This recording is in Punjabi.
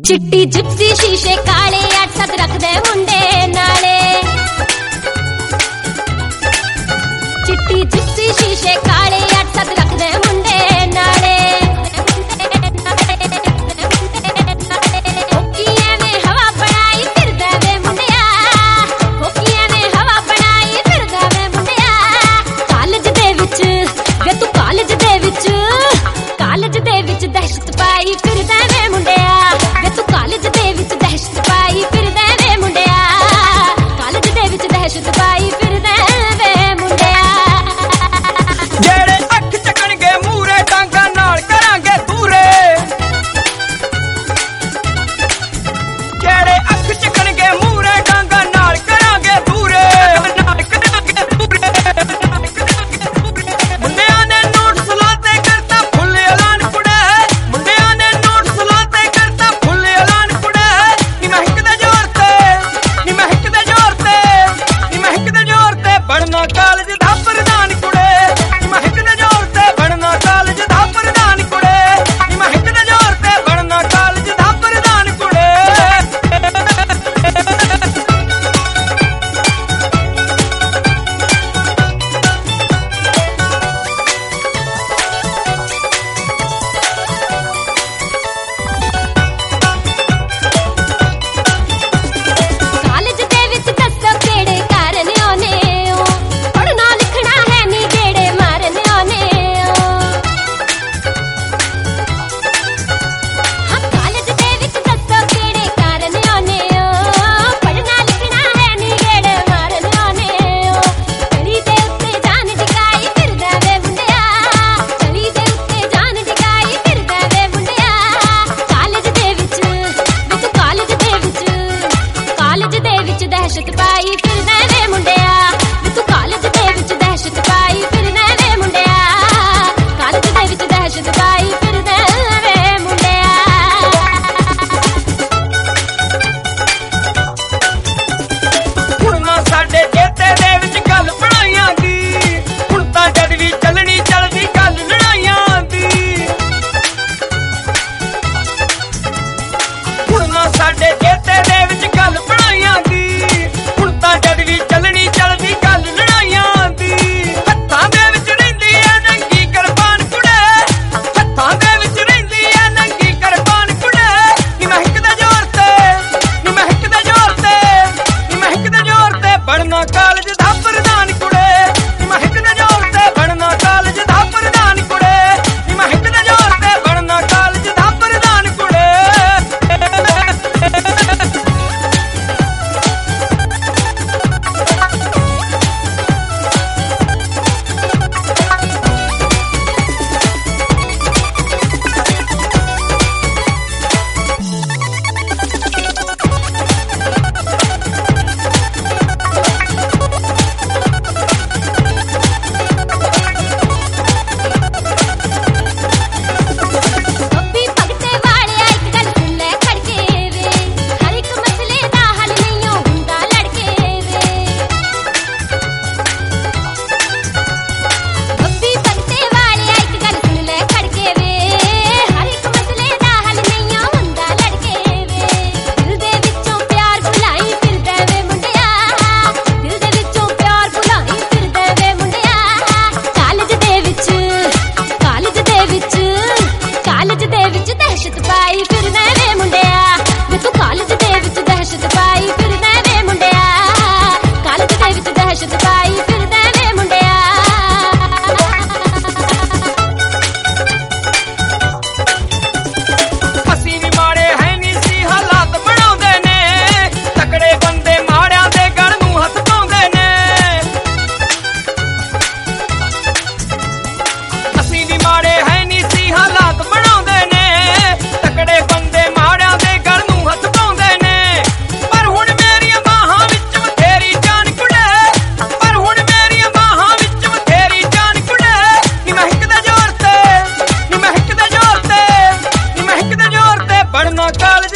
चिट्टी जिप्सी शीशे काले 8-7 रखदे मुंडे नाले। चिट्टी जिप्सी शीशे काले 8-7 रखदे मुंडे नाले। होकियां ने हवा बनाई फिरदा वे मुंडिया, होकियां ने हवा बनाई फिरदा वे मुंडिया। कालेज दे विच वे तू कालेज दे विच, कालेज दे विच दहशत पाई फिरदा वे मुंडिया। कालेज दे विच दहशत पाई फिरदा वे मुंडिया, कालेज दे विच दहशत पाई फिरदा वे मुंडिया। जेड़े अख चकणगे मूरे डांगा नाल करांगे दूरे, जेड़े अख चकणगे मूरे डांगा नाल करांगे दूरे, नाल करांगे दूरे। मुंडिया ने नोट सलाते करता फुल ऐलान कुड़े, मुंडिया ने नोट सलाते करता फुल ऐलान कुड़े। नी महक दे जोर ते, नी महक दे जोर ते, नी महक दे जोर ते बनना कालेज दा प्रधान कुड़े। नी महक दे जोर ते बनना कालेज दा प्रधान कुड़े, नी महक दे जोर ते बनना कालेज दा प्रधान कुड़े। कालेज दे विच दस्सो केड़े कारण आने ओ, पढ़ना लिखना है नी जेड़े मारन आने ओ। हाँ कालेज दे विच दस्सो केड़े कारण आने ओ, पढ़ना लिखना है नी जेड़े मारन आने ओ। चली दे उत्ते जान टिकाई फिरदा वे मुंडिया, चली दे उत्ते जान टिकाई फिरदा वे मुंडिया। कालेज दे विच वे तू कालेज दे विच, कालेज दे विच दहशत पाई फिरदा वे मुंडिया। वे तू कालेज दे विच दहशत पाई फिरदा वे मुंडिया, कालेज दे विच दहशत पाई फिरदा वे मुंडिया। ਹੁਣ ਨਾ ਸਾਡੇ ਚੇਤੇ ਦੇ ਵਿੱਚ ਗੱਲ ਬਣਾਈਆਂ ਦੀ, ਹੁਣ ਤਾਂ ਜਦ ਵੀ ਚੱਲਣੀ ਚੱਲਦੀ ਗੱਲ ਲੜਾਈਆਂ ਦੀ। ਹੁਣ ਨਾ ਸਾਡੇ ਚੇਤੇ ਦੇ ਵਿੱਚ ਗੱਲ ਬਣਾਈਆਂ ਦੀ, ਹੁਣ ਤਾਂ ਜਦ ਵੀ ਚੱਲਣੀ ਚੱਲਦੀ ਗੱਲ ਲੜਾਈਆਂ ਦੀ। ਹੱਥਾਂ ਦੇ ਵਿੱਚ ਰਹਿੰਦੀ ਐ ਨੰਗੀ ਕੁਰਬਾਨ ਕੁੜੇ, ਹੱਥਾਂ ਦੇ ਵਿੱਚ ਰਹਿੰਦੀ ਐ ਨੰਗੀ ਕੁਰਬਾਨ ਕੁੜੇ। ਨੀ ਮਹਿਕ ਦੇ ਜ਼ੋਰ ਤੇ, ਨੀ ਮਹਿਕ ਦੇ ਜ਼ੋਰ ਤੇ, ਨੀ ਮਹਿਕ ਦੇ ਜ਼ੋਰ ਤੇ ਬਣਨਾ ਕਾਲਜ ਦਾ ਪ੍ਰਧਾਨ ਕੁੜੇ। ਨੀ ਮਹਿਕ ਦੇ ਜ਼ੋਰ ਤੇ ਬਣਨਾ ਕਾਲਜ ਦਾ ਪ੍ਰਧਾਨ ਕੁੜੇ, ਨੀ ਮਹਿਕ ਦੇ ਜ਼ੋਰ ਤੇ ਬਣਨਾ ਕਾਲਜ ਦਾ ਪ੍ਰਧਾਨ ਕੁੜੇ। ਬੱਬੀ ਭਗਤੇ ਵਾਲਿਆ ਇੱਕ ਗੱਲ ਸੁਣ ਲੈ ਖੜਕੇ ਵੇ, ਹਰ ਇੱਕ ਮਸਲੇ ਦਾ ਹੱਲ ਨਹੀਂ ਓ ਹੁੰਦਾ ਲੜਕੇ ਵੇ। ਬੱਬੀ ਭਗਤੇ ਵਾਲਿਆ ਇੱਕ ਗੱਲ ਸੁਣ ਲੈ ਖੜਕੇ ਵੇ, ਹਰ ਇੱਕ ਮਸਲੇ ਦਾ ਹੱਲ ਨਹੀਂ ਓ ਹੁੰਦਾ ਲੜਕੇ ਵੇ। ਦਿਲ ਦੇ ਵਿੱਚੋਂ ਪਿਆਰ ਭੁਲਾਈ ਫਿਰਦਾ ਵੇ ਮੁੰਡਿਆ, ਦਿਲ ਦੇ ਵਿੱਚੋਂ ਪਿਆਰ ਭੁਲਾਈ ਫਿਰਦਾ ਵੇ ਮੁੰਡਿਆ। ਕਾਲਜ ਦੇ ਵਿੱਚ, ਕਾਲਜ ਦੇ ਵਿੱਚ, ਕਾਲਜ ਦੇ ਵਿੱਚ ਦਹਿਸ਼ਤ ਪਾਈ ਫਿਰਦਾ ਵੇ ਮੁੰਡਿਆ। ਵੇ ਤੂੰ ਕਾਲਜ ਦੇ ਵਿੱਚ ਦਹਿਸ਼ਤ ਪਾਈ ਫਿਰਦਾ ਵੇ ਮੁੰਡਿਆ, ਕਾਲਜ ਦੇ ਵਿੱਚ ਦਹਿਸ਼ਤ ਪਾਈ ਫਿਰਦਾ ਵੇ ਮੁੰਡਿਆ। ਅਸੀਂ ਵੀ ਮਾੜੇ ਹੈ ਨਹੀਂ ਸੀ ਹਾਲਾਤ ਬਣਾਉਂਦੇ ਨੇ, ਤਕੜੇ ਬੰਦੇ ਮਾੜਿਆਂ ਦੇ ਗਲ ਨੂੰ ਹੱਥ ਪਾਉਂਦੇ ਨੇ। ਅਸੀਂ ਵੀ ਮਾੜੇ ਹੈ ਨਹੀਂ ਸੀ ਹਾਲਾਤ ਬਣਾਉਂਦੇ ਨੇ, ਤਕੜੇ ਬੰਦੇ ਮਾੜਿਆਂ ਦੇ ਗਲ ਨੂੰ ਹੱਥ ਪਾਉਂਦੇ ਨੇ। ਪਰ ਹੁਣ ਮੇਰੀਆਂ ਬਾਹਾਂ ਵਿੱਚ ਬਥੇਰੀ ਜਾਨ ਕੁੜੇ, ਪਰ ਹੁਣ ਮੇਰੀਆਂ ਬਾਹਾਂ ਵਿੱਚ ਬਥੇਰੀ ਜਾਨ ਕੁੜੇ। ਨੀ ਮਹਿਕ ਦੇ ਜ਼ੋਰ ਤੇ, ਨੀ ਮਹਿਕ ਦੇ ਜ਼ੋਰ ਤੇ, ਨੀ ਮਹਿਕ ਦੇ ਜ਼ੋਰ ਤੇ ਬਣਨਾ ਕਾਲਜ